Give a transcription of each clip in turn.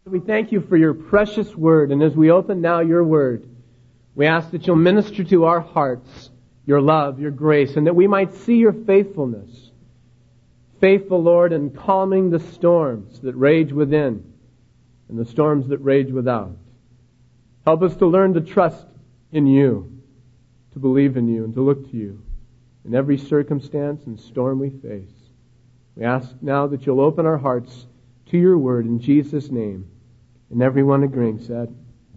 We thank you for your precious word, and as we open now your word, we ask that you'll minister to our hearts your love, your grace, and that we might see your faithfulness. Faithful, Lord, in calming the storms that rage within and the storms that rage without. Help us to learn to trust in you, to believe in you, and to look to you in every circumstance and storm we face. We ask now that you'll open our hearts to your word in Jesus' name. And everyone agreeing said,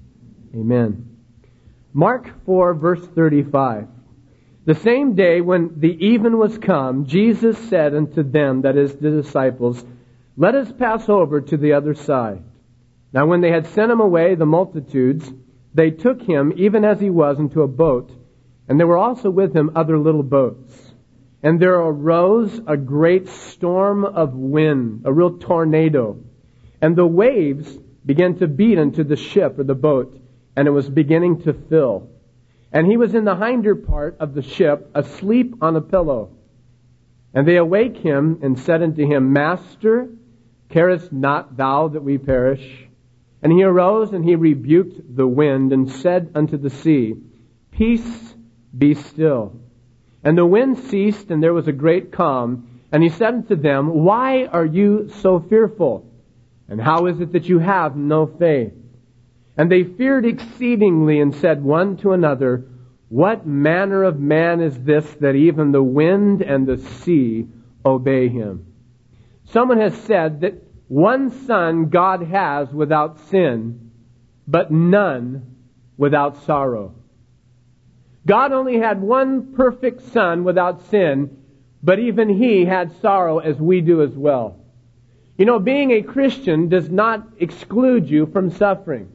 Amen. Mark 4, verse 35. The same day when the even was come, Jesus said unto them, that is, the disciples, Let us pass over to the other side. Now when they had sent him away, the multitudes, they took him, even as he was, into a boat, and there were also with him other little boats. And there arose a great storm of wind, a real tornado, and the waves began to beat into the ship or the boat, and it was beginning to fill. And he was in the hinder part of the ship, asleep on a pillow. And they awake him and said unto him, Master, carest not thou that we perish? And he arose and he rebuked the wind and said unto the sea, Peace, be still. And the wind ceased, and there was a great calm. And he said unto them, Why are you so fearful? And how is it that you have no faith? And they feared exceedingly and said one to another, What manner of man is this that even the wind and the sea obey him? Someone has said that one son God has without sin, but none without sorrow. God only had one perfect son without sin, but even he had sorrow as we do as well. You know, being a Christian does not exclude you from suffering.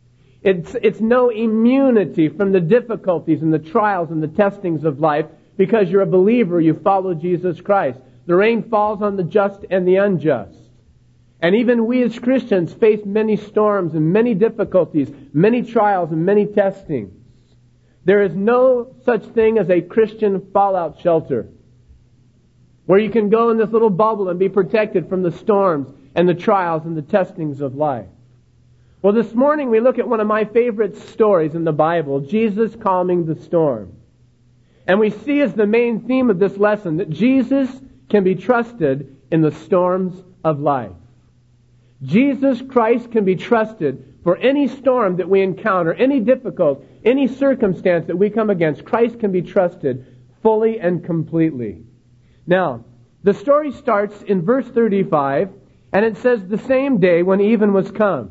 It's no immunity from the difficulties and the trials and the testings of life because you're a believer, you follow Jesus Christ. The rain falls on the just and the unjust. And even we as Christians face many storms and many difficulties, many trials and many testings. There is no such thing as a Christian fallout shelter where you can go in this little bubble and be protected from the storms and the trials and the testings of life. Well, this morning we look at one of my favorite stories in the Bible, Jesus calming the storm. And we see as the main theme of this lesson that Jesus can be trusted in the storms of life. Jesus Christ can be trusted for any storm that we encounter, any difficult, any circumstance that we come against. Christ can be trusted fully and completely. Now, the story starts in verse 35, and it says, The same day when even was come.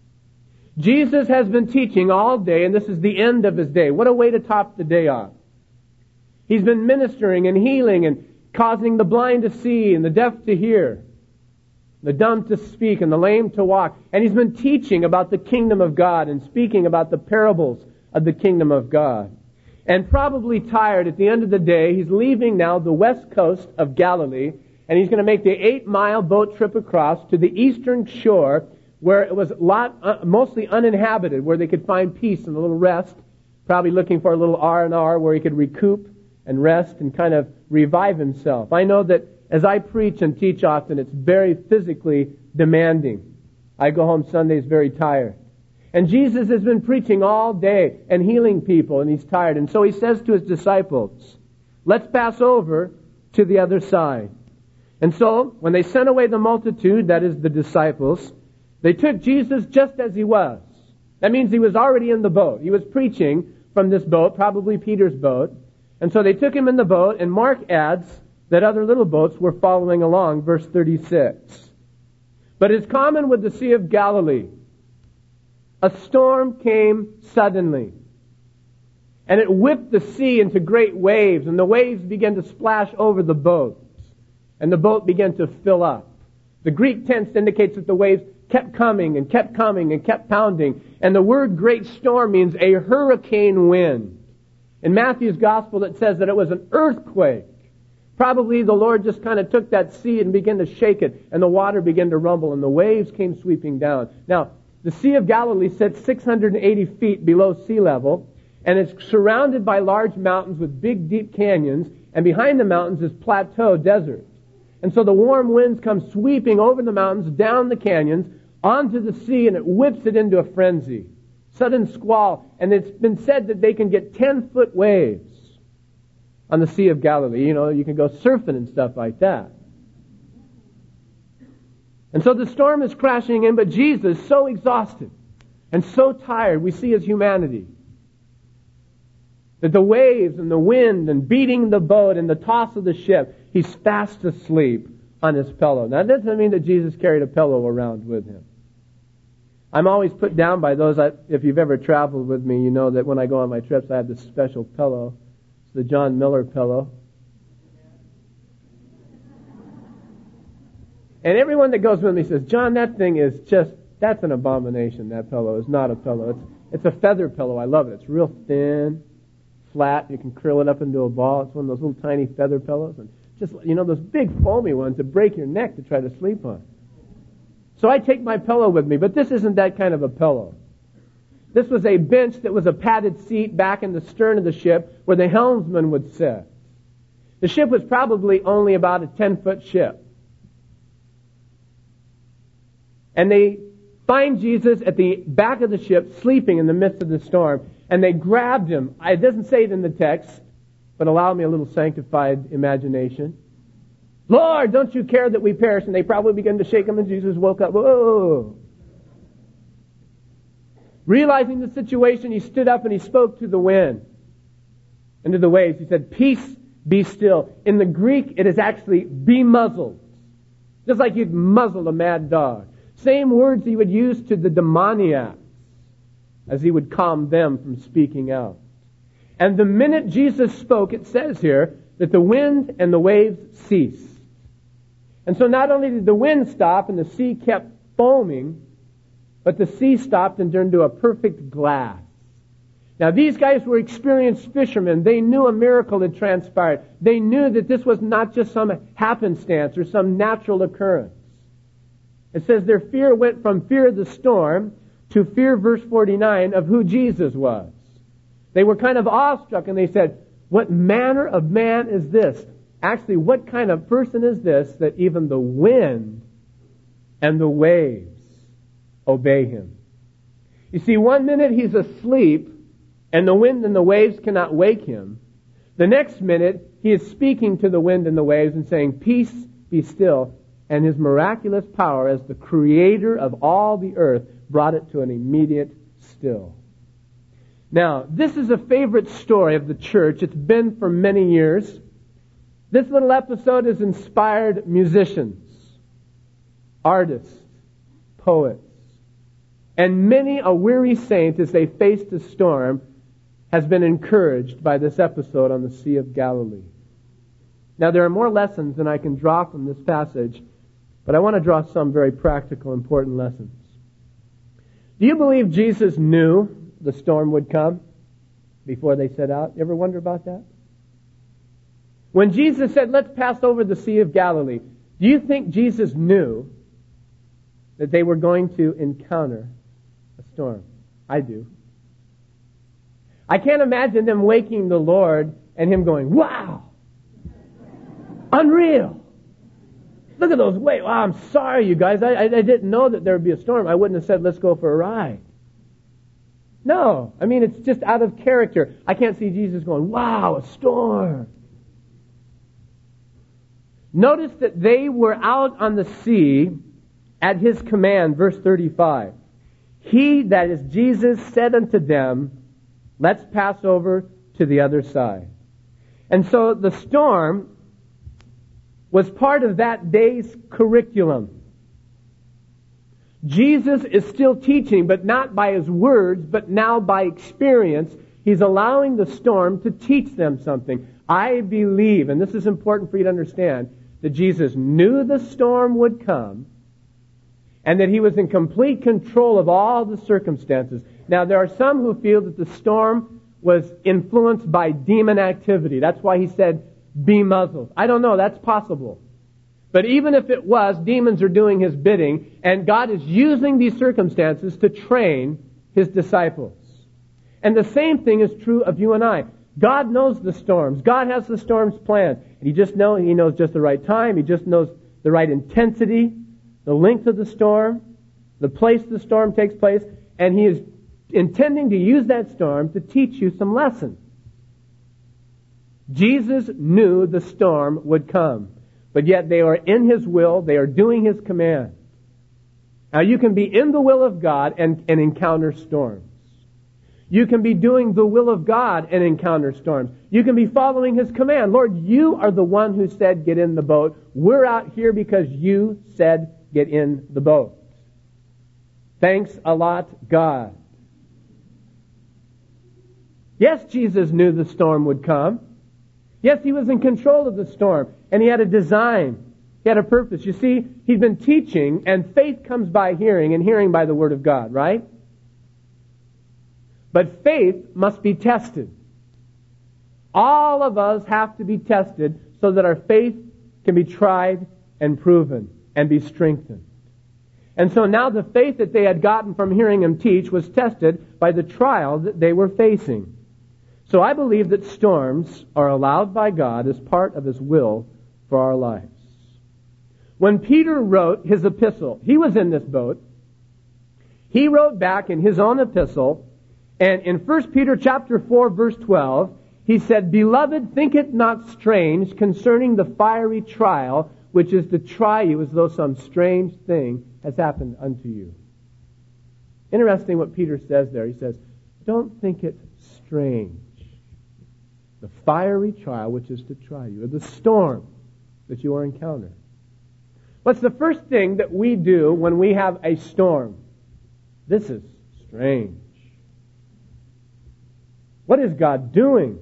Jesus has been teaching all day, and this is the end of his day. What a way to top the day off. He's been ministering and healing and causing the blind to see and the deaf to hear, the dumb to speak and the lame to walk. And he's been teaching about the kingdom of God and speaking about the parables of the kingdom of God. And probably tired at the end of the day, he's leaving now the west coast of Galilee, and he's going to make the 8-mile boat trip across to the eastern shore where it was mostly uninhabited, where they could find peace and a little rest, probably looking for a little R&R where he could recoup and rest and kind of revive himself. I know that as I preach and teach often, it's very physically demanding. I go home Sundays very tired. And Jesus has been preaching all day and healing people, and he's tired. And so he says to his disciples, Let's pass over to the other side. And so, when they sent away the multitude, that is the disciples, they took Jesus just as he was. That means he was already in the boat. He was preaching from this boat, probably Peter's boat. And so they took him in the boat, and Mark adds that other little boats were following along, verse 36. But as common with the Sea of Galilee, a storm came suddenly, and it whipped the sea into great waves, and the waves began to splash over the boat, and the boat began to fill up. The Greek tense indicates that the waves kept coming and kept coming and kept pounding, and the word great storm means a hurricane wind. In Matthew's gospel it says that it was an earthquake. Probably the Lord just kind of took that sea and began to shake it, and the water began to rumble, and the waves came sweeping down. Now, the Sea of Galilee sits 680 feet below sea level, and it's surrounded by large mountains with big, deep canyons, and behind the mountains is plateau desert. And so the warm winds come sweeping over the mountains, down the canyons, onto the sea, and it whips it into a frenzy. Sudden squall, and it's been said that they can get 10-foot waves on the Sea of Galilee. You know, you can go surfing and stuff like that. And so the storm is crashing in, but Jesus, so exhausted and so tired, we see his humanity, that the waves and the wind and beating the boat and the toss of the ship, he's fast asleep on his pillow. Now, that doesn't mean that Jesus carried a pillow around with him. I'm always put down by those, if you've ever traveled with me, you know that when I go on my trips, I have this special pillow. It's the John Miller pillow. And everyone that goes with me says, John, that thing is just, that's an abomination, that pillow. It's not a pillow. It's a feather pillow. I love it. It's real thin, flat. You can curl it up into a ball. It's one of those little tiny feather pillows. And just, you know, those big foamy ones that break your neck to try to sleep on. So I take my pillow with me, but this isn't that kind of a pillow. This was a bench that was a padded seat back in the stern of the ship where the helmsman would sit. The ship was probably only about a 10-foot ship. And they find Jesus at the back of the ship, sleeping in the midst of the storm, and they grabbed him. It doesn't say it in the text, but allow me a little sanctified imagination. Lord, don't you care that we perish? And they probably began to shake him, and Jesus woke up. Whoa! Realizing the situation, he stood up and he spoke to the wind and to the waves. He said, peace, be still. In the Greek, it is actually be muzzled. Just like you'd muzzle a mad dog. Same words he would use to the demoniacs as he would calm them from speaking out. And the minute Jesus spoke, it says here that the wind and the waves ceased. And so not only did the wind stop and the sea kept foaming, but the sea stopped and turned to a perfect glass. Now these guys were experienced fishermen. They knew a miracle had transpired. They knew that this was not just some happenstance or some natural occurrence. It says their fear went from fear of the storm to fear, verse 49, of who Jesus was. They were kind of awestruck and they said, what manner of man is this? Actually, what kind of person is this that even the wind and the waves obey him? You see, one minute he's asleep and the wind and the waves cannot wake him. The next minute he is speaking to the wind and the waves and saying, peace, be still. And his miraculous power as the creator of all the earth brought it to an immediate still. Now, this is a favorite story of the church. It's been for many years. This little episode has inspired musicians, artists, poets, and many a weary saint as they faced a storm has been encouraged by this episode on the Sea of Galilee. Now, there are more lessons than I can draw from this passage, but I want to draw some very practical, important lessons. Do you believe Jesus knew the storm would come before they set out? You ever wonder about that? When Jesus said, let's pass over the Sea of Galilee, do you think Jesus knew that they were going to encounter a storm? I do. I can't imagine them waking the Lord and him going, wow! Unreal! Look at those waves. Wow, I'm sorry, you guys. I didn't know that there would be a storm. I wouldn't have said, let's go for a ride. No. I mean, it's just out of character. I can't see Jesus going, wow, a storm. Notice that they were out on the sea at his command, verse 35. He, that is Jesus, said unto them, let's pass over to the other side. And so the storm was part of that day's curriculum. Jesus is still teaching, but not by his words, but now by experience. He's allowing the storm to teach them something. I believe, and this is important for you to understand, that Jesus knew the storm would come and that he was in complete control of all the circumstances. Now, there are some who feel that the storm was influenced by demon activity. That's why he said, be muzzled. I don't know, that's possible. But even if it was, demons are doing his bidding, and God is using these circumstances to train his disciples. And the same thing is true of you and I. God knows the storms. God has the storms planned. He knows just the right time. He just knows the right intensity, the length of the storm. the place the storm takes place, and He is intending to use that storm to teach you some lessons. Jesus knew the storm would come, but yet they are in His will, they are doing His command. Now you can be in the will of God and encounter storms. You can be doing the will of God and encounter storms. You can be following His command. Lord, You are the one who said get in the boat. We're out here because You said get in the boat. Thanks a lot, God. Yes, Jesus knew the storm would come. Yes, He was in control of the storm, and He had a design. He had a purpose. You see, He'd been teaching, and faith comes by hearing, and hearing by the Word of God, right? But faith must be tested. All of us have to be tested so that our faith can be tried and proven and be strengthened. And so now the faith that they had gotten from hearing Him teach was tested by the trial that they were facing. So I believe that storms are allowed by God as part of His will for our lives. When Peter wrote his epistle, he was in this boat. He wrote back in his own epistle, and in 1 Peter chapter 4, verse 12, he said, "Beloved, think it not strange concerning the fiery trial, which is to try you as though some strange thing has happened unto you." Interesting what Peter says there. He says, don't think it strange. The fiery trial which is to try you, or the storm that you are encountering. What's the first thing that we do when we have a storm? This is strange. What is God doing?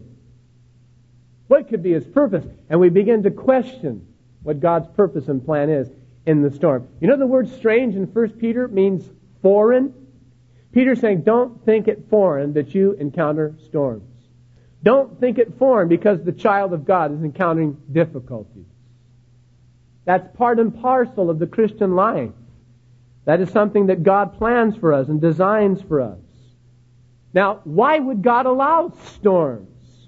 What could be His purpose? And we begin to question what God's purpose and plan is in the storm. You know the word strange in 1 Peter means foreign? Peter's saying, don't think it foreign that you encounter storms. Don't think it foreign because the child of God is encountering difficulties. That's part and parcel of the Christian life. That is something that God plans for us and designs for us. Now, why would God allow storms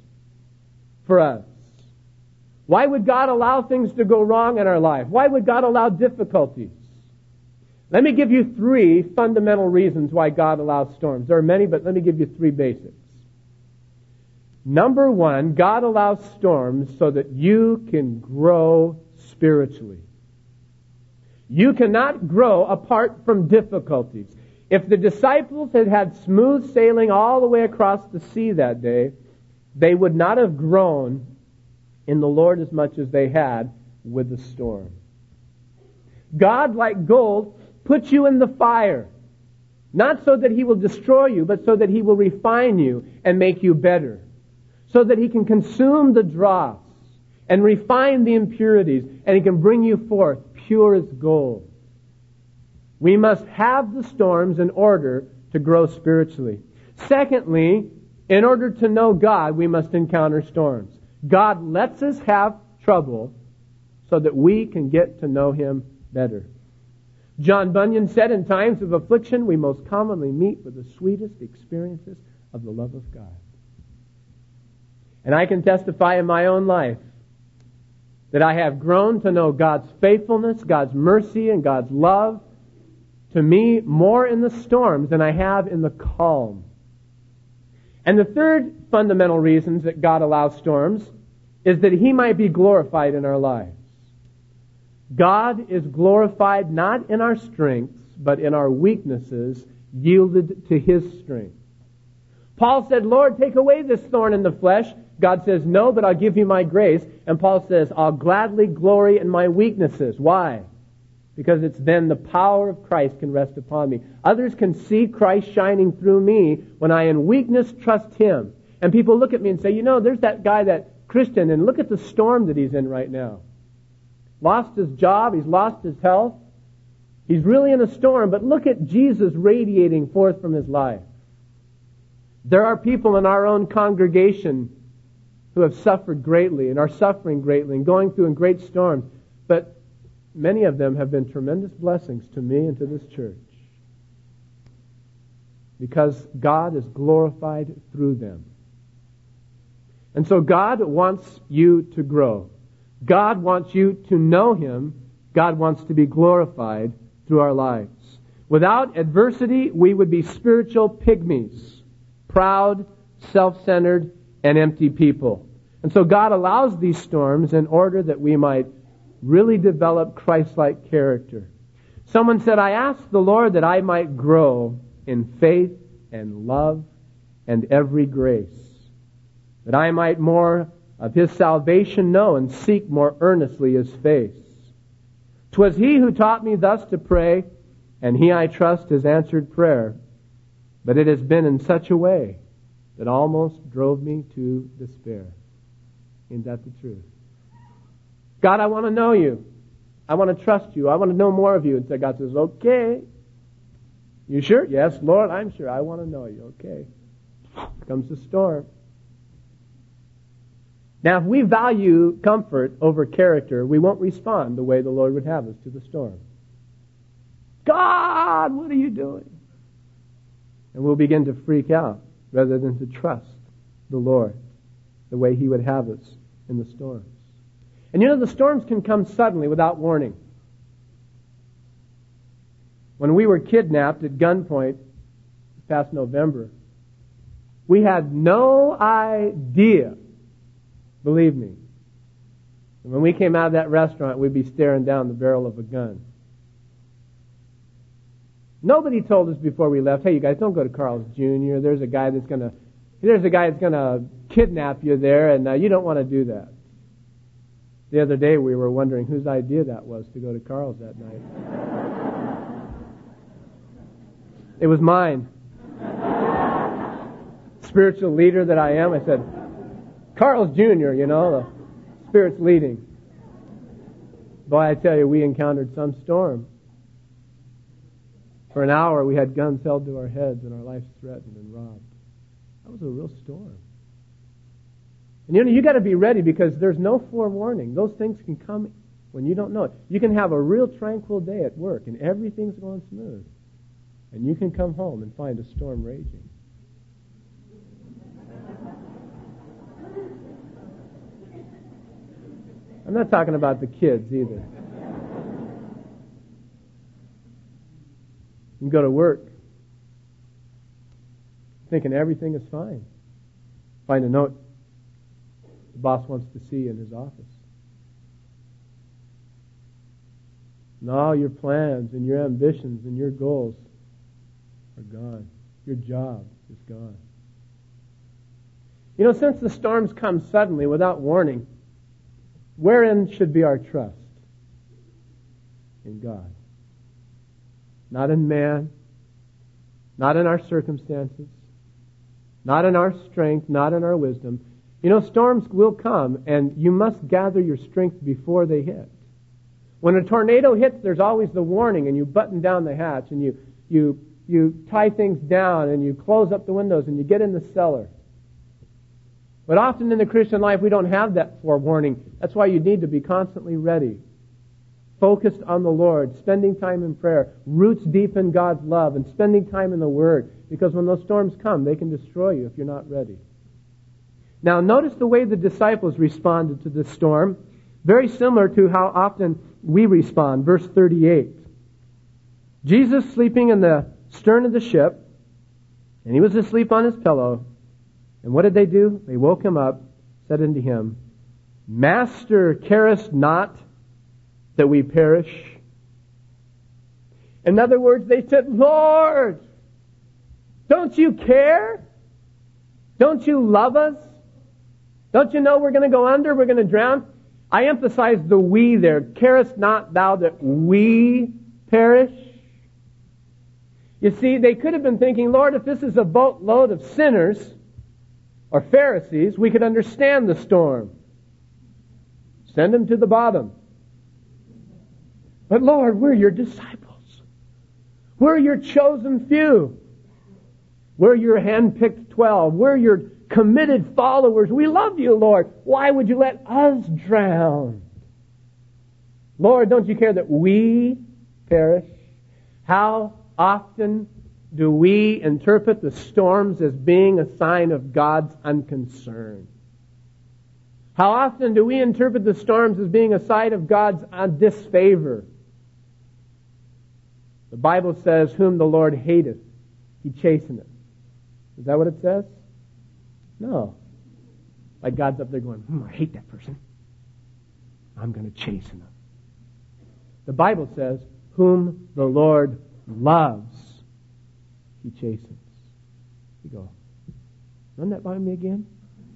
for us? Why would God allow things to go wrong in our life? Why would God allow difficulties? Let me give you 3 fundamental reasons why God allows storms. There are many, but let me give you 3 basics. Number 1, God allows storms so that you can grow spiritually. You cannot grow apart from difficulties. If the disciples had had smooth sailing all the way across the sea that day, they would not have grown in the Lord as much as they had with the storm. God, like gold, puts you in the fire, not so that He will destroy you, but so that He will refine you and make you better, so that He can consume the dross and refine the impurities, and He can bring you forth pure as gold. We must have the storms in order to grow spiritually. Secondly, in order to know God, we must encounter storms. God lets us have trouble so that we can get to know Him better. John Bunyan said, in times of affliction, we most commonly meet with the sweetest experiences of the love of God. And I can testify in my own life that I have grown to know God's faithfulness, God's mercy, and God's love to me more in the storms than I have in the calm. And the third fundamental reason that God allows storms is that He might be glorified in our lives. God is glorified not in our strengths, but in our weaknesses yielded to His strength. Paul said, Lord, take away this thorn in the flesh. God says, no, but I'll give you my grace. And Paul says, I'll gladly glory in my weaknesses. Why? Because it's then the power of Christ can rest upon me. Others can see Christ shining through me when I in weakness trust Him. And people look at me and say, you know, there's that guy, that Christian, and look at the storm that he's in right now. Lost his job, he's lost his health. He's really in a storm, but look at Jesus radiating forth from his life. There are people in our own congregation who have suffered greatly and are suffering greatly and going through in great storms, but many of them have been tremendous blessings to me and to this church because God is glorified through them. And so God wants you to grow. God wants you to know Him. God wants to be glorified through our lives. Without adversity, we would be spiritual pygmies, proud, self-centered, and empty people. And so God allows these storms in order that we might really develop Christ-like character. Someone said, I asked the Lord that I might grow in faith and love and every grace, that I might more of His salvation know and seek more earnestly His face. 'Twas He who taught me thus to pray, and He, I trust, has answered prayer. But it has been in such a way that almost drove me to despair. Isn't that the truth? God, I want to know You. I want to trust You. I want to know more of You. And so God says, okay. You sure? Yes, Lord, I'm sure. I want to know You. Okay. Here comes the storm. Now, if we value comfort over character, we won't respond the way the Lord would have us to the storm. God, what are You doing? And we'll begin to freak out rather than to trust the Lord the way He would have us in the storms. And you know, the storms can come suddenly without warning. When we were kidnapped at gunpoint this past November, we had no idea, believe me. And when we came out of that restaurant, we'd be staring down the barrel of a gun. Nobody told us before we left, hey, you guys, don't go to Carl's Jr. There's a guy that's going to kidnap you there, and you don't want to do that. The other day we were wondering whose idea that was to go to Carl's that night. It was mine. Spiritual leader that I am, I said, Carl's Jr., you know, the Spirit's leading. Boy, I tell you, we encountered some storm. For an hour we had guns held to our heads and our lives threatened and robbed. That was a real storm. And you got to be ready because there's no forewarning. Those things can come when you don't know it. You can have a real tranquil day at work and everything's going smooth. And you can come home and find a storm raging. I'm not talking about the kids either. You can go to work thinking everything is fine. Find a note the boss wants to see in his office. And all your plans and your ambitions and your goals are gone. Your job is gone. You know, since the storms come suddenly without warning, wherein should be our trust? In God. Not in man, not in our circumstances, not in our strength, not in our wisdom. You know, storms will come, and you must gather your strength before they hit. When a tornado hits, there's always the warning, and you button down the hatch, and you tie things down, and you close up the windows, and you get in the cellar. But often in the Christian life, we don't have that forewarning. That's why you need to be constantly ready, focused on the Lord, spending time in prayer, roots deep in God's love, and spending time in the Word. Because when those storms come, they can destroy you if you're not ready. Now, notice the way the disciples responded to this storm. Very similar to how often we respond. Verse 38. Jesus sleeping in the stern of the ship, and He was asleep on His pillow. And what did they do? They woke Him up, said unto Him, Master, carest not that we perish? In other words, they said, Lord, don't You care? Don't You love us? Don't You know we're going to go under? We're going to drown? I emphasize the we there. Carest not Thou that we perish? You see, they could have been thinking, Lord, if this is a boatload of sinners or Pharisees, we could understand the storm. Send them to the bottom. But Lord, we're Your disciples. We're Your chosen few. We're Your hand-picked 12. We're Your committed followers. We love You, Lord. Why would You let us drown? Lord, don't You care that we perish? How often do we interpret the storms as being a sign of God's unconcern? How often do we interpret the storms as being a sign of God's disfavor? The Bible says, whom the Lord hateth, He chasteneth. Is that what it says? No. Like God's up there going, I hate that person. I'm going to chasten them. The Bible says, whom the Lord loves, He chastens. You go, run that by me again.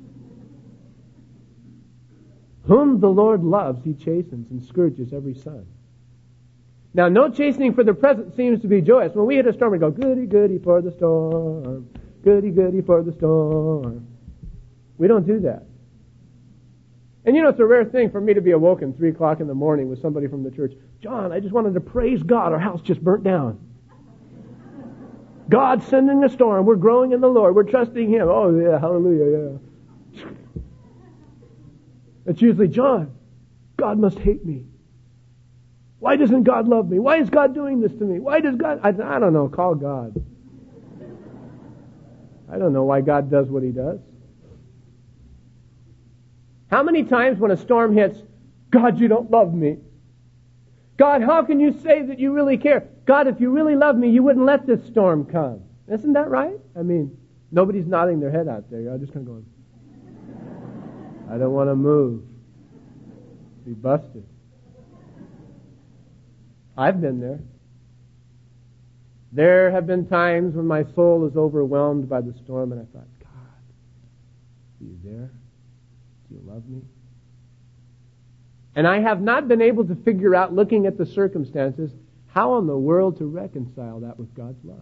Whom the Lord loves, He chastens and scourges every son. Now, no chastening for the present seems to be joyous. When we hit a storm, we go, goody, goody for the storm. Goody, goody for the storm. We don't do that. And you know, it's a rare thing for me to be awoken 3 o'clock in the morning with somebody from the church. John, I just wanted to praise God. Our house just burnt down. God's sending a storm. We're growing in the Lord. We're trusting Him. Oh, yeah, hallelujah, yeah. It's usually, John, God must hate me. Why doesn't God love me? Why is God doing this to me? Why does God... I don't know. Call God. I don't know why God does what He does. How many times when a storm hits, God, you don't love me. God, how can you say that you really care? God, if you really love me, you wouldn't let this storm come. Isn't that right? I mean, nobody's nodding their head out there. You're just kind of going, I don't want to move. Be busted. I've been there. There have been times when my soul is overwhelmed by the storm and I thought, God, are you there? Do you love me? And I have not been able to figure out, looking at the circumstances, how in the world to reconcile that with God's love.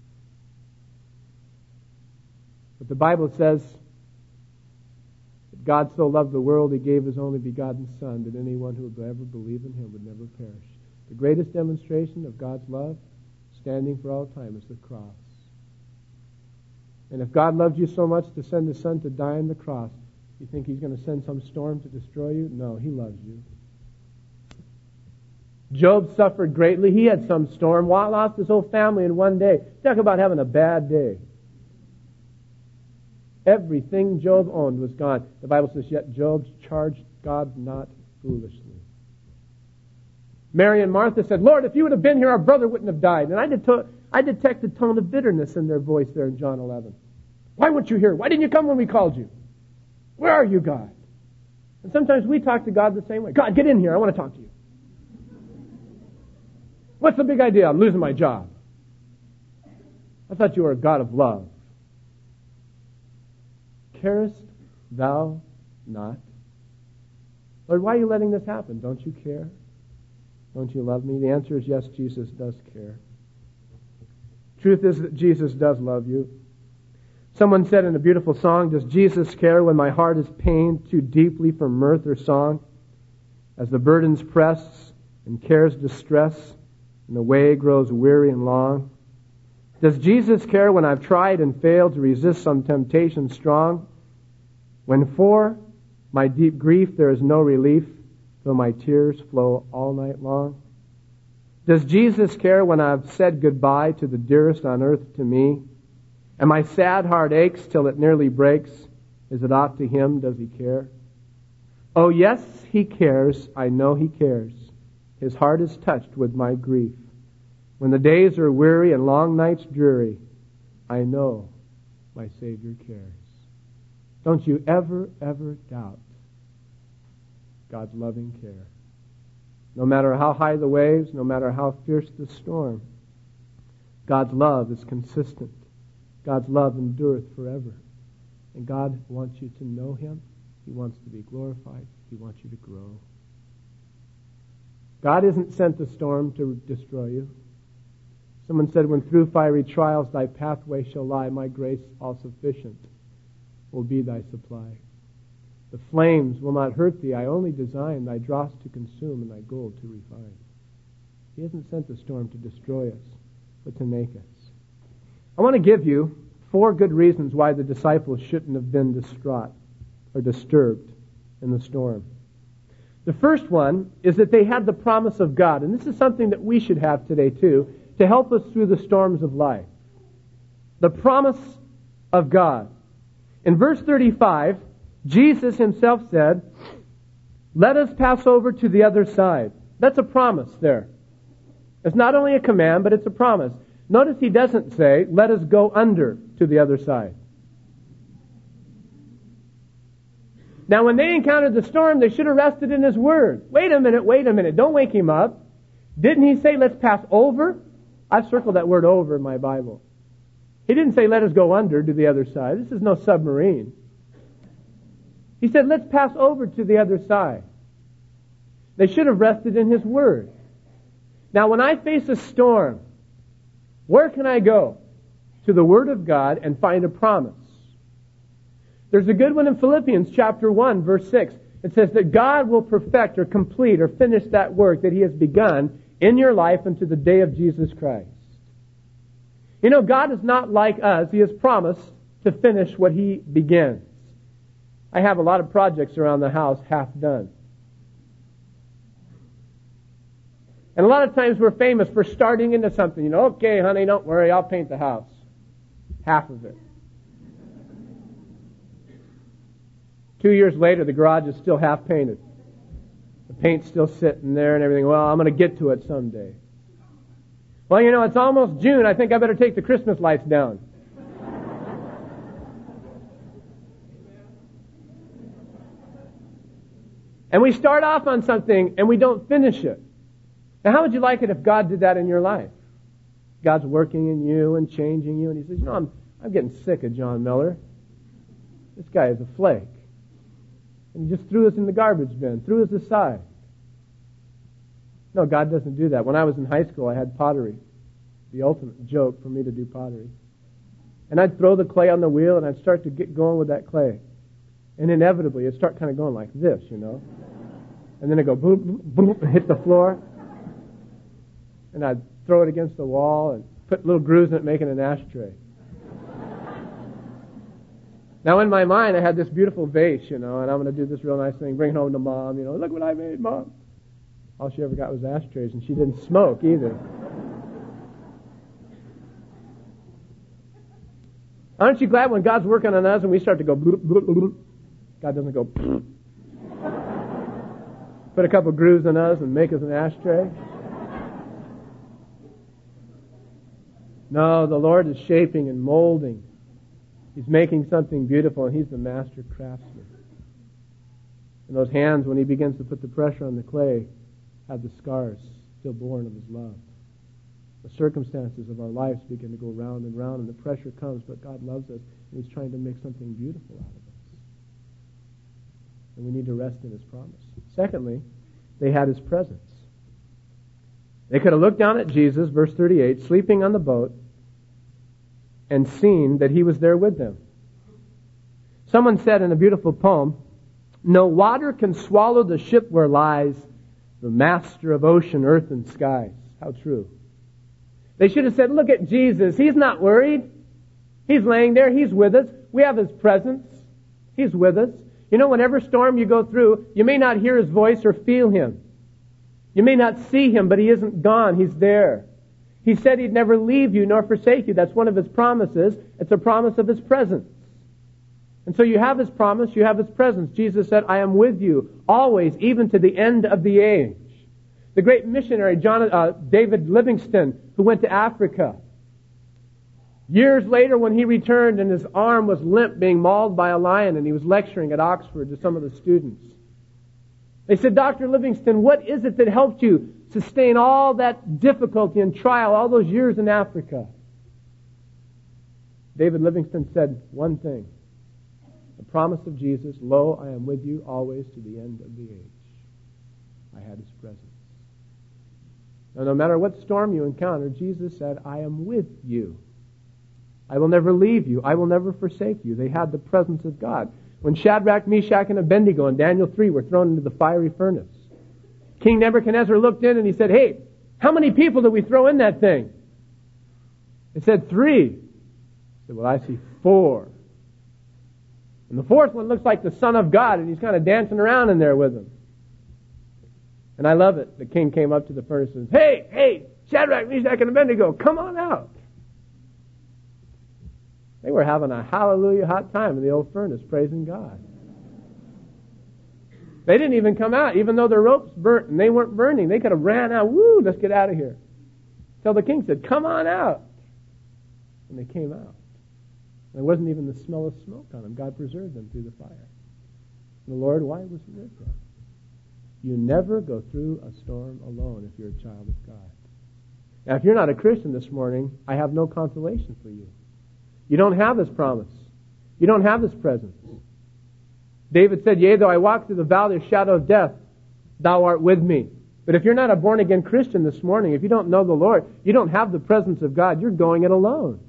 But the Bible says that God so loved the world, He gave His only begotten Son, that anyone who would ever believe in Him would never perish. The greatest demonstration of God's love, standing for all time, is the cross. And if God loved you so much to send His Son to die on the cross, you think He's going to send some storm to destroy you? No, He loves you. Job suffered greatly. He had some storm. Lost his whole family in one day. Talk about having a bad day. Everything Job owned was gone. The Bible says, yet Job charged God not foolishly. Mary and Martha said, Lord, if you would have been here, our brother wouldn't have died. And I detect a tone of bitterness in their voice there in John 11. Why weren't you here? Why didn't you come when we called you? Where are you, God? And sometimes we talk to God the same way. God, get in here. I want to talk to you. What's the big idea? I'm losing my job. I thought you were a God of love. Carest thou not? Lord, why are you letting this happen? Don't you care? Don't you love me? The answer is yes, Jesus does care. Truth is that Jesus does love you. Someone said in a beautiful song, does Jesus care when my heart is pained too deeply for mirth or song? As the burdens press and cares distress and the way grows weary and long? Does Jesus care when I've tried and failed to resist some temptation strong? When for my deep grief there is no relief, though my tears flow all night long? Does Jesus care when I've said goodbye to the dearest on earth to me? And my sad heart aches till it nearly breaks. Is it aught to Him? Does He care? Oh yes, He cares. I know He cares. His heart is touched with my grief. When the days are weary and long nights dreary, I know my Savior cares. Don't you ever, ever doubt God's loving care. No matter how high the waves, no matter how fierce the storm, God's love is consistent. God's love endureth forever. And God wants you to know Him. He wants to be glorified. He wants you to grow. God isn't sent the storm to destroy you. Someone said, when through fiery trials thy pathway shall lie, my grace all sufficient will be thy supply. The flames will not hurt thee. I only design thy dross to consume and thy gold to refine. He hasn't sent the storm to destroy us, but to make us. I want to give you 4 good reasons why the disciples shouldn't have been distraught or disturbed in the storm. The first one is that they had the promise of God, and this is something that we should have today too, to help us through the storms of life. The promise of God. In verse 35, Jesus Himself said, let us pass over to the other side. That's a promise there. It's not only a command, but it's a promise. Notice he doesn't say, let us go under to the other side. Now, when they encountered the storm, they should have rested in his word. Wait a minute. Don't wake him up. Didn't he say, let's pass over? I've circled that word over in my Bible. He didn't say, let us go under to the other side. This is no submarine. He said, let's pass over to the other side. They should have rested in his word. Now, when I face a storm, where can I go? To the Word of God and find a promise. There's a good one in Philippians chapter 1, verse 6. It says that God will perfect or complete or finish that work that He has begun in your life unto the day of Jesus Christ. You know, God is not like us. He has promised to finish what He begins. I have a lot of projects around the house half done. And a lot of times we're famous for starting into something. You know, okay, honey, don't worry, I'll paint the house. Half of it. 2 years later, the garage is still half painted. The paint's still sitting there and everything. Well, I'm going to get to it someday. Well, you know, it's almost June. I think I better take the Christmas lights down. And we start off on something and we don't finish it. Now, how would you like it if God did that in your life? God's working in you and changing you, and He says, you know, I'm getting sick of John Miller. This guy is a flake. And He just threw us in the garbage bin, threw us aside. No, God doesn't do that. When I was in high school, I had pottery. The ultimate joke for me to do pottery. And I'd throw the clay on the wheel, and I'd start to get going with that clay. And inevitably, it'd start kind of going like this, you know. And then it'd go boom, boom, boom, hit the floor. And I'd throw it against the wall and put little grooves in it, making an ashtray. Now, in my mind, I had this beautiful vase, you know, and I'm going to do this real nice thing, bring it home to Mom, you know, look what I made, Mom. All she ever got was ashtrays, and she didn't smoke either. Aren't you glad when God's working on us and we start to go bloop, bloop, bloop, God doesn't go bloop. Put a couple grooves in us and make us an ashtray? No, the Lord is shaping and molding. He's making something beautiful, and He's the master craftsman. And those hands, when He begins to put the pressure on the clay, have the scars still born of His love. The circumstances of our lives begin to go round and round, and the pressure comes, but God loves us, and He's trying to make something beautiful out of us. And we need to rest in His promise. Secondly, they had His presence. They could have looked down at Jesus, verse 38, sleeping on the boat, and seen that He was there with them. Someone said in a beautiful poem, no water can swallow the ship where lies the master of ocean, earth, and skies. How true. They should have said, look at Jesus. He's not worried. He's laying there. He's with us. We have His presence. He's with us. You know, whenever storm you go through, you may not hear His voice or feel Him. You may not see Him, but He isn't gone. He's there. He said He'd never leave you nor forsake you. That's one of His promises. It's a promise of His presence. And so you have His promise, you have His presence. Jesus said, I am with you always, even to the end of the age. The great missionary, David Livingstone, who went to Africa. Years later, when he returned and his arm was limp, being mauled by a lion, and he was lecturing at Oxford to some of the students. They said, Dr. Livingstone, what is it that helped you sustain all that difficulty and trial all those years in Africa? David Livingstone said one thing. The promise of Jesus, lo, I am with you always to the end of the age. I had His presence. Now, no matter what storm you encounter, Jesus said, I am with you. I will never leave you. I will never forsake you. They had the presence of God. When Shadrach, Meshach, and Abednego in Daniel 3 were thrown into the fiery furnace, King Nebuchadnezzar looked in and he said, hey, how many people did we throw in that thing? They said 3. He said, well, I see 4. And the 4th one looks like the Son of God, and He's kind of dancing around in there with them. And I love it. The king came up to the furnace and said, hey, Shadrach, Meshach, and Abednego, come on out. They were having a hallelujah hot time in the old furnace, praising God. They didn't even come out, even though their ropes burnt and they weren't burning. They could have ran out. Woo, let's get out of here. Till the king said, come on out. And they came out. There wasn't even the smell of smoke on them. God preserved them through the fire. And the Lord, why was he with them? You never go through a storm alone if you're a child of God. Now, if you're not a Christian this morning, I have no consolation for you. You don't have this promise. You don't have this presence. David said, yea, though I walk through the valley of shadow of death, thou art with me. But if you're not a born-again Christian this morning, if you don't know the Lord, you don't have the presence of God, you're going it alone.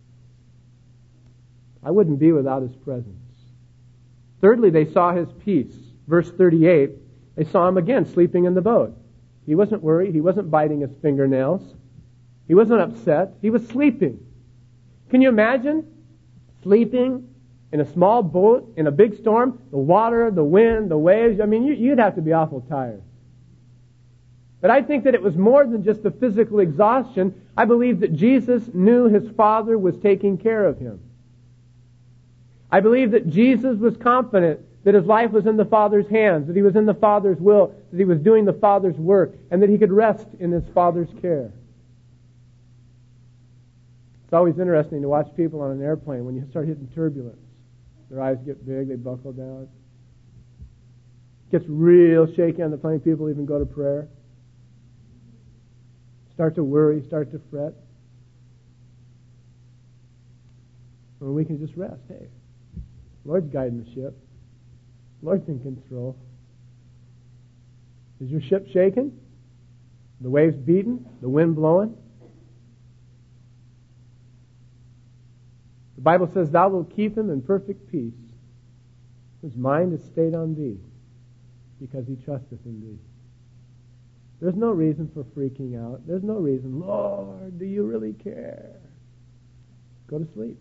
I wouldn't be without his presence. Thirdly, they saw his peace. Verse 38, they saw him again sleeping in the boat. He wasn't worried. He wasn't biting his fingernails. He wasn't upset. He was sleeping. Can you imagine sleeping in a small boat in a big storm? The water, the wind, the waves. I mean, you'd have to be awful tired. But I think that it was more than just the physical exhaustion. I believe that Jesus knew his Father was taking care of him. I believe that Jesus was confident that his life was in the Father's hands, that he was in the Father's will, that he was doing the Father's work, and that he could rest in his Father's care. It's always interesting to watch people on an airplane when you start hitting turbulence. Their eyes get big, they buckle down. It gets real shaky on the plane. People even go to prayer. Start to worry, start to fret. When we can just rest. Hey, Lord's guiding the ship. Lord's in control. Is your ship shaking? The waves beating? The wind blowing? The Bible says, thou wilt keep him in perfect peace. His mind is stayed on thee, because he trusteth in thee. There's no reason for freaking out. There's no reason, Lord, do you really care? Go to sleep.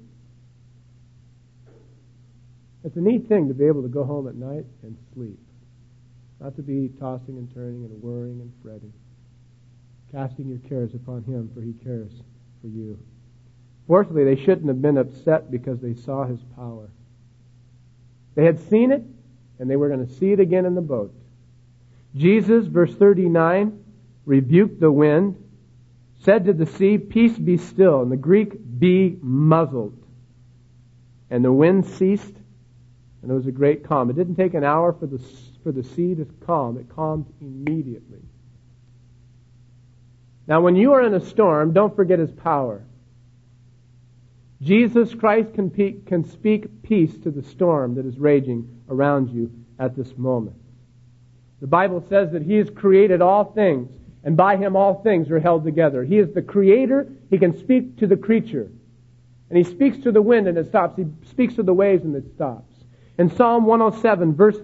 It's a neat thing to be able to go home at night and sleep. Not to be tossing and turning and worrying and fretting. Casting your cares upon him, for he cares for you. Fourthly, they shouldn't have been upset because they saw his power. They had seen it, and they were going to see it again in the boat. Jesus, verse 39, rebuked the wind, said to the sea, peace be still. In the Greek, be muzzled. And the wind ceased, and there was a great calm. It didn't take an hour for the sea to calm. It calmed immediately. Now, when you are in a storm, don't forget his power. Jesus Christ can speak peace to the storm that is raging around you at this moment. The Bible says that he has created all things, and by him all things are held together. He is the creator. He can speak to the creature. And he speaks to the wind and it stops. He speaks to the waves and it stops. In Psalm 107, verse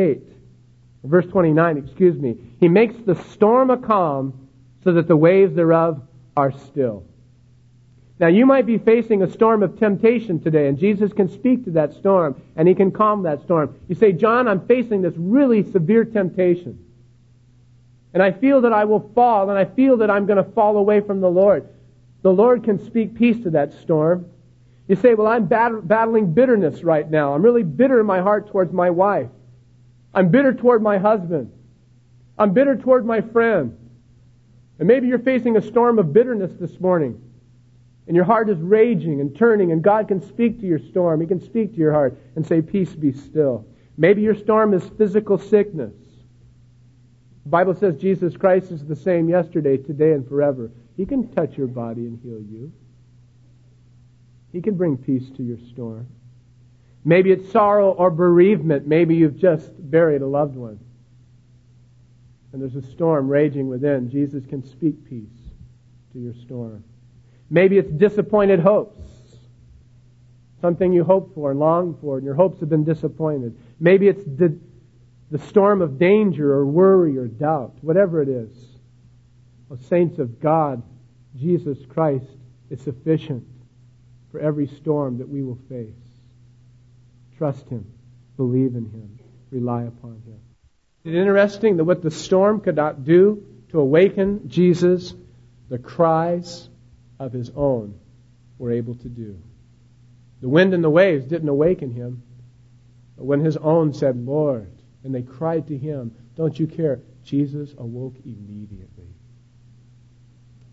29, he makes the storm a calm so that the waves thereof are still. Now, you might be facing a storm of temptation today, and Jesus can speak to that storm, and he can calm that storm. You say, John, I'm facing this really severe temptation, and I feel that I will fall, and I feel that I'm going to fall away from the Lord. The Lord can speak peace to that storm. You say, well, I'm battling bitterness right now. I'm really bitter in my heart towards my wife. I'm bitter toward my husband. I'm bitter toward my friend. And maybe you're facing a storm of bitterness this morning. And your heart is raging and turning, and God can speak to your storm. He can speak to your heart and say, peace be still. Maybe your storm is physical sickness. The Bible says Jesus Christ is the same yesterday, today, and forever. He can touch your body and heal you. He can bring peace to your storm. Maybe it's sorrow or bereavement. Maybe you've just buried a loved one. And there's a storm raging within. Jesus can speak peace to your storm. Maybe it's disappointed hopes. Something you hoped for and longed for, and your hopes have been disappointed. Maybe it's the storm of danger or worry or doubt. Whatever it is. Oh, saints of God, Jesus Christ is sufficient for every storm that we will face. Trust him. Believe in him. Rely upon him. It's interesting that what the storm could not do to awaken Jesus, the cries of his own were able to do. The wind and the waves didn't awaken him. But when his own said, Lord, and they cried to him, don't you care? Jesus awoke immediately.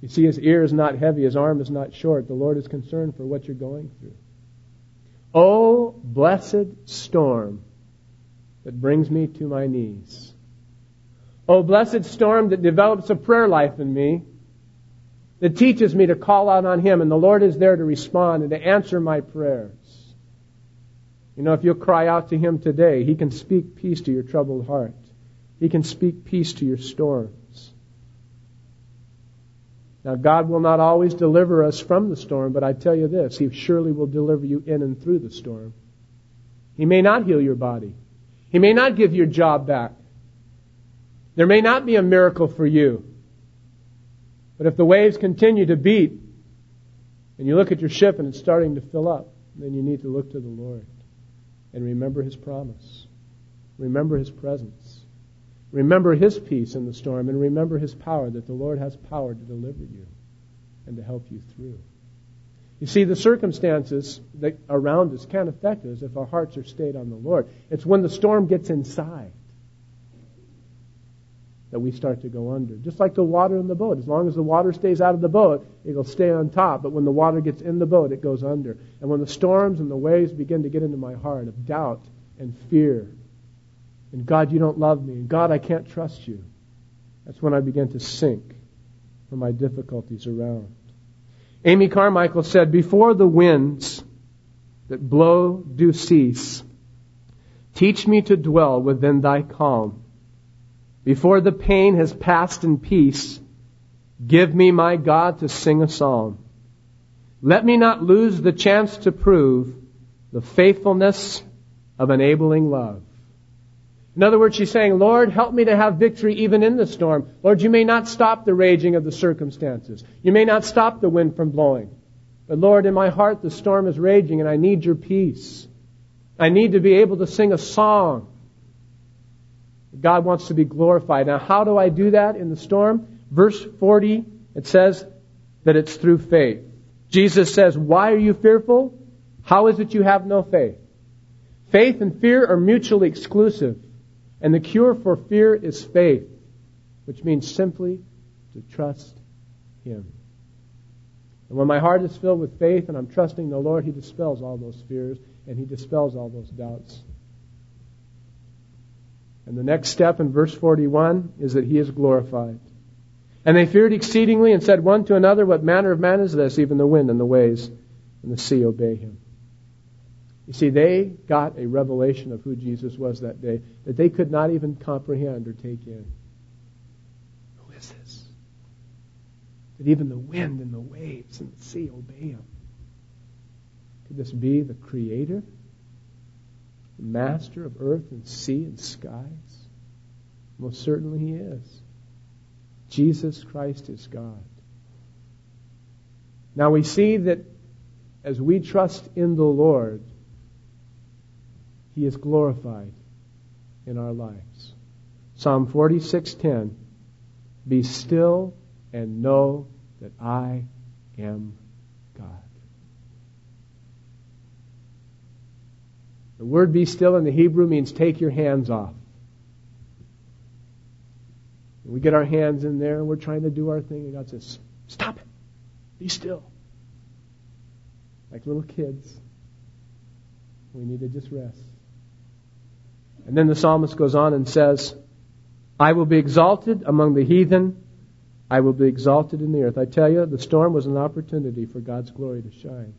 You see, His ear is not heavy, His arm is not short. The Lord is concerned for what you're going through. Oh, blessed storm that brings me to my knees. Oh, blessed storm that develops a prayer life in me, that teaches me to call out on Him, and the Lord is there to respond and to answer my prayers. You know, if you'll cry out to Him today, He can speak peace to your troubled heart. He can speak peace to your storms. Now, God will not always deliver us from the storm, but I tell you this, He surely will deliver you in and through the storm. He may not heal your body. He may not give your job back. There may not be a miracle for you. But if the waves continue to beat, and you look at your ship and it's starting to fill up, then you need to look to the Lord and remember His promise. Remember His presence. Remember His peace in the storm, and remember His power, that the Lord has power to deliver you and to help you through. You see, the circumstances that around us can't affect us if our hearts are stayed on the Lord. It's when the storm gets inside that we start to go under. Just like the water in the boat. As long as the water stays out of the boat, it'll stay on top. But when the water gets in the boat, it goes under. And when the storms and the waves begin to get into my heart of doubt and fear, and God, you don't love me, and God, I can't trust you, that's when I begin to sink from my difficulties around. Amy Carmichael said, before the winds that blow do cease, teach me to dwell within thy calm. Before the pain has passed in peace, give me, my God, to sing a psalm. Let me not lose the chance to prove the faithfulness of enabling love. In other words, she's saying, Lord, help me to have victory even in the storm. Lord, you may not stop the raging of the circumstances. You may not stop the wind from blowing. But Lord, in my heart the storm is raging and I need your peace. I need to be able to sing a song. God wants to be glorified. Now, how do I do that in the storm? Verse 40, it says that it's through faith. Jesus says, why are you fearful? How is it you have no faith? Faith and fear are mutually exclusive. And the cure for fear is faith, which means simply to trust Him. And when my heart is filled with faith and I'm trusting the Lord, He dispels all those fears and He dispels all those doubts. And the next step in verse 41 is that He is glorified. And they feared exceedingly and said one to another, what manner of man is this? Even the wind and the waves and the sea obey Him. You see, they got a revelation of who Jesus was that day that they could not even comprehend or take in. Who is this? That even the wind and the waves and the sea obey Him. Could this be the Creator? The Master of earth and sea and skies? Most certainly He is. Jesus Christ is God. Now we see that as we trust in the Lord, He is glorified in our lives. Psalm 46:10, be still and know that I am God. The word be still in the Hebrew means take your hands off. We get our hands in there and we're trying to do our thing and God says, stop it. Be still. Like little kids. We need to just rest. And then the psalmist goes on and says, I will be exalted among the heathen. I will be exalted in the earth. I tell you, the storm was an opportunity for God's glory to shine.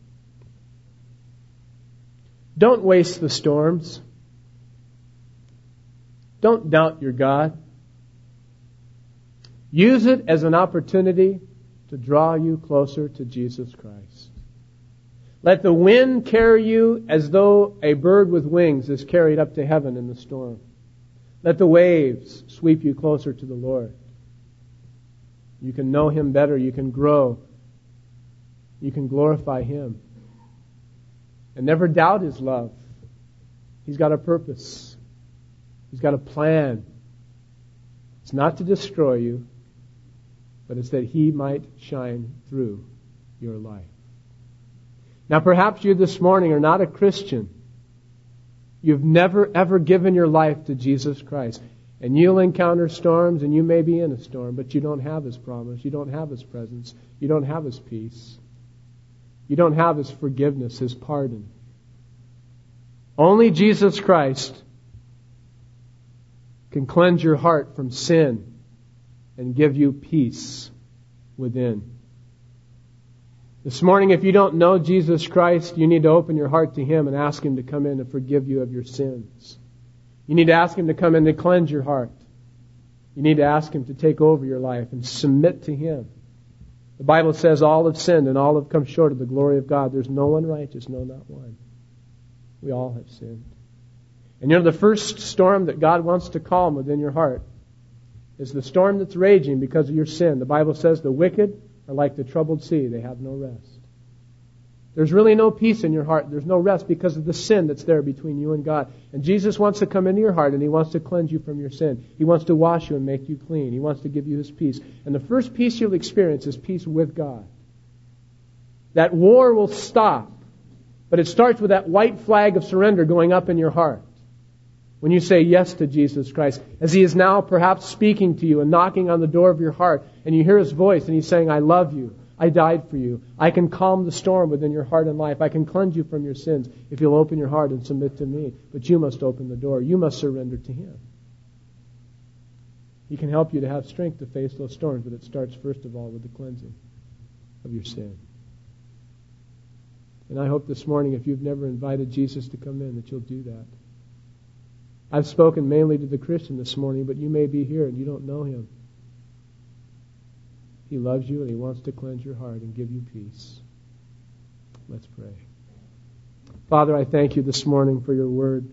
Don't waste the storms. Don't doubt your God. Use it as an opportunity to draw you closer to Jesus Christ. Let the wind carry you as though a bird with wings is carried up to heaven in the storm. Let the waves sweep you closer to the Lord. You can know Him better. You can grow. You can glorify Him. And never doubt His love. He's got a purpose. He's got a plan. It's not to destroy you, but it's that He might shine through your life. Now perhaps you this morning are not a Christian. You've never ever given your life to Jesus Christ. And you'll encounter storms, and you may be in a storm, but you don't have His promise. You don't have His presence. You don't have His peace. You don't have His forgiveness, His pardon. Only Jesus Christ can cleanse your heart from sin and give you peace within. This morning, if you don't know Jesus Christ, you need to open your heart to Him and ask Him to come in and forgive you of your sins. You need to ask Him to come in and cleanse your heart. You need to ask Him to take over your life and submit to Him. The Bible says all have sinned and all have come short of the glory of God. There's no one righteous, no, not one. We all have sinned. And the first storm that God wants to calm within your heart is the storm that's raging because of your sin. The Bible says the wicked are like the troubled sea. They have no rest. There's really no peace in your heart. There's no rest because of the sin that's there between you and God. And Jesus wants to come into your heart and He wants to cleanse you from your sin. He wants to wash you and make you clean. He wants to give you His peace. And the first peace you'll experience is peace with God. That war will stop. But it starts with that white flag of surrender going up in your heart. When you say yes to Jesus Christ, as He is now perhaps speaking to you and knocking on the door of your heart, and you hear His voice and He's saying, I love you. I died for you. I can calm the storm within your heart and life. I can cleanse you from your sins if you'll open your heart and submit to me. But you must open the door. You must surrender to Him. He can help you to have strength to face those storms, but it starts first of all with the cleansing of your sin. And I hope this morning, if you've never invited Jesus to come in, that you'll do that. I've spoken mainly to the Christian this morning, but you may be here and you don't know Him. He loves you and He wants to cleanse your heart and give you peace. Let's pray. Father, I thank You this morning for Your word.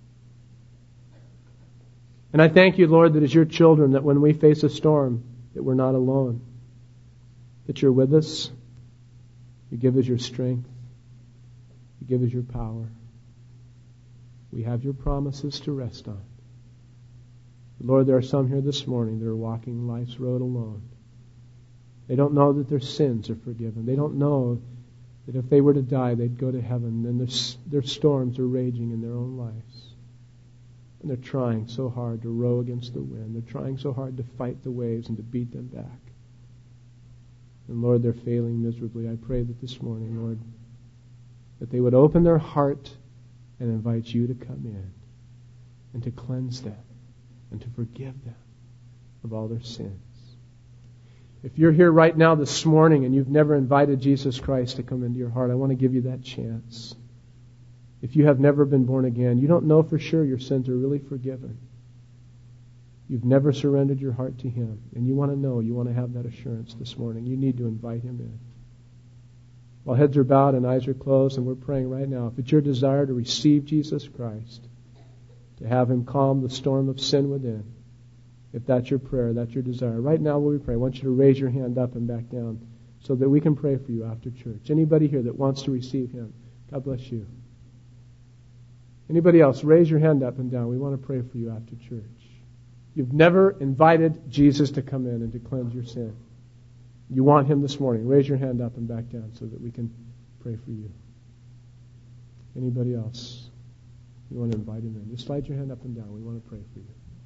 And I thank You, Lord, that as Your children, that when we face a storm, that we're not alone. That You're with us. You give us Your strength. You give us Your power. We have Your promises to rest on. Lord, there are some here this morning that are walking life's road alone. They don't know that their sins are forgiven. They don't know that if they were to die, they'd go to heaven. And their storms are raging in their own lives. And they're trying so hard to row against the wind. They're trying so hard to fight the waves and to beat them back. And Lord, they're failing miserably. I pray that this morning, Lord, that they would open their heart and invite You to come in and to cleanse them and to forgive them of all their sins. If you're here right now this morning and you've never invited Jesus Christ to come into your heart, I want to give you that chance. If you have never been born again, you don't know for sure your sins are really forgiven. You've never surrendered your heart to Him, and you want to know, you want to have that assurance this morning. You need to invite Him in. While heads are bowed and eyes are closed and we're praying right now, if it's your desire to receive Jesus Christ, to have Him calm the storm of sin within, if that's your prayer, that's your desire, right now while we pray, I want you to raise your hand up and back down so that we can pray for you after church. Anybody here that wants to receive Him, God bless you. Anybody else, raise your hand up and down. We want to pray for you after church. You've never invited Jesus to come in and to cleanse your sin. You want Him this morning. Raise your hand up and back down so that we can pray for you. Anybody else? You want to invite Him in? Just slide your hand up and down. We want to pray for you.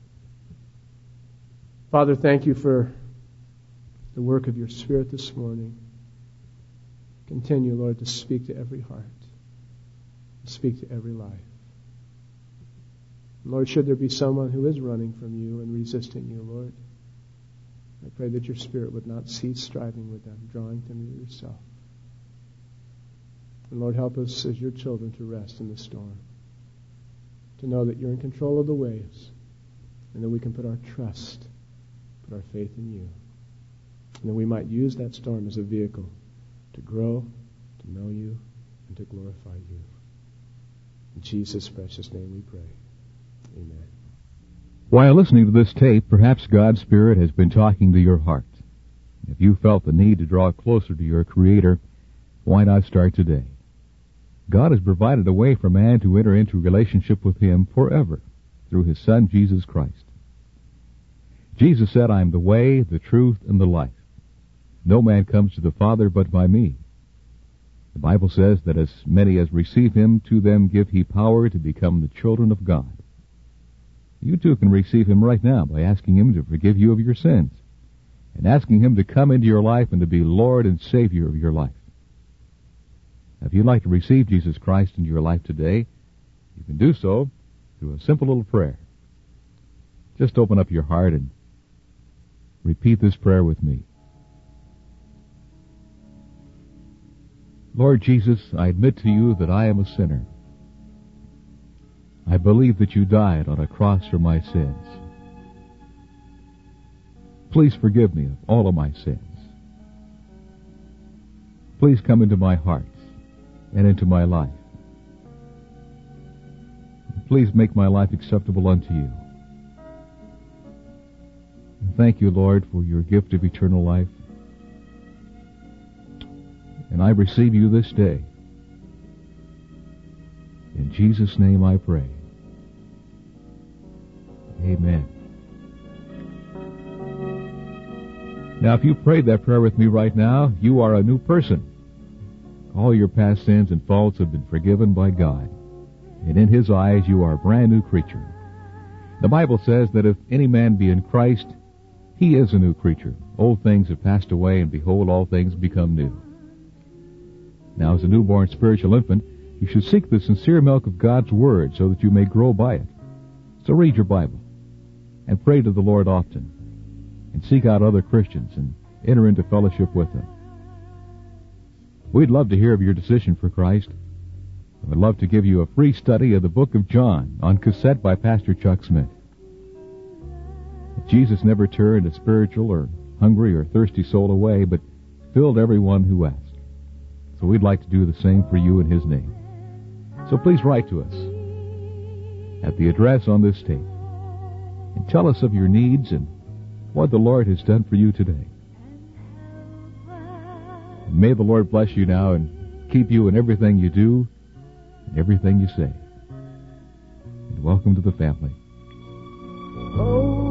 Father, thank You for the work of Your Spirit this morning. Continue, Lord, to speak to every heart. To speak to every life. Lord, should there be someone who is running from You and resisting You, Lord, I pray that Your Spirit would not cease striving with them, drawing them to Yourself. And Lord, help us as Your children to rest in the storm, to know that You're in control of the waves, and that we can put our trust, put our faith in You, and that we might use that storm as a vehicle to grow, to know You, and to glorify You. In Jesus' precious name we pray. Amen. While listening to this tape, perhaps God's Spirit has been talking to your heart. If you felt the need to draw closer to your Creator, why not start today? God has provided a way for man to enter into relationship with Him forever through His Son, Jesus Christ. Jesus said, I am the way, the truth, and the life. No man comes to the Father but by me. The Bible says that as many as receive Him, to them give He power to become the children of God. You too can receive Him right now by asking Him to forgive you of your sins and asking Him to come into your life and to be Lord and Savior of your life. Now, if you'd like to receive Jesus Christ into your life today, you can do so through a simple little prayer. Just open up your heart and repeat this prayer with me. Lord Jesus, I admit to you that I am a sinner. I believe that you died on a cross for my sins. Please forgive me of all of my sins. Please come into my heart and into my life. Please make my life acceptable unto you. And thank you, Lord, for your gift of eternal life. And I receive you this day. In Jesus' name I pray. Amen. Now, if you prayed that prayer with me right now, you are a new person. All your past sins and faults have been forgiven by God. And in His eyes, you are a brand new creature. The Bible says that if any man be in Christ, he is a new creature. Old things have passed away, and behold, all things become new. Now, as a newborn spiritual infant, you should seek the sincere milk of God's Word so that you may grow by it. So read your Bible and pray to the Lord often and seek out other Christians and enter into fellowship with them. We'd love to hear of your decision for Christ. I would love to give you a free study of the book of John on cassette by Pastor Chuck Smith. Jesus never turned a spiritual or hungry or thirsty soul away, but filled everyone who asked. So we'd like to do the same for you in His name. So please write to us at the address on this tape and tell us of your needs and what the Lord has done for you today. And may the Lord bless you now and keep you in everything you do and everything you say. And welcome to the family. Oh.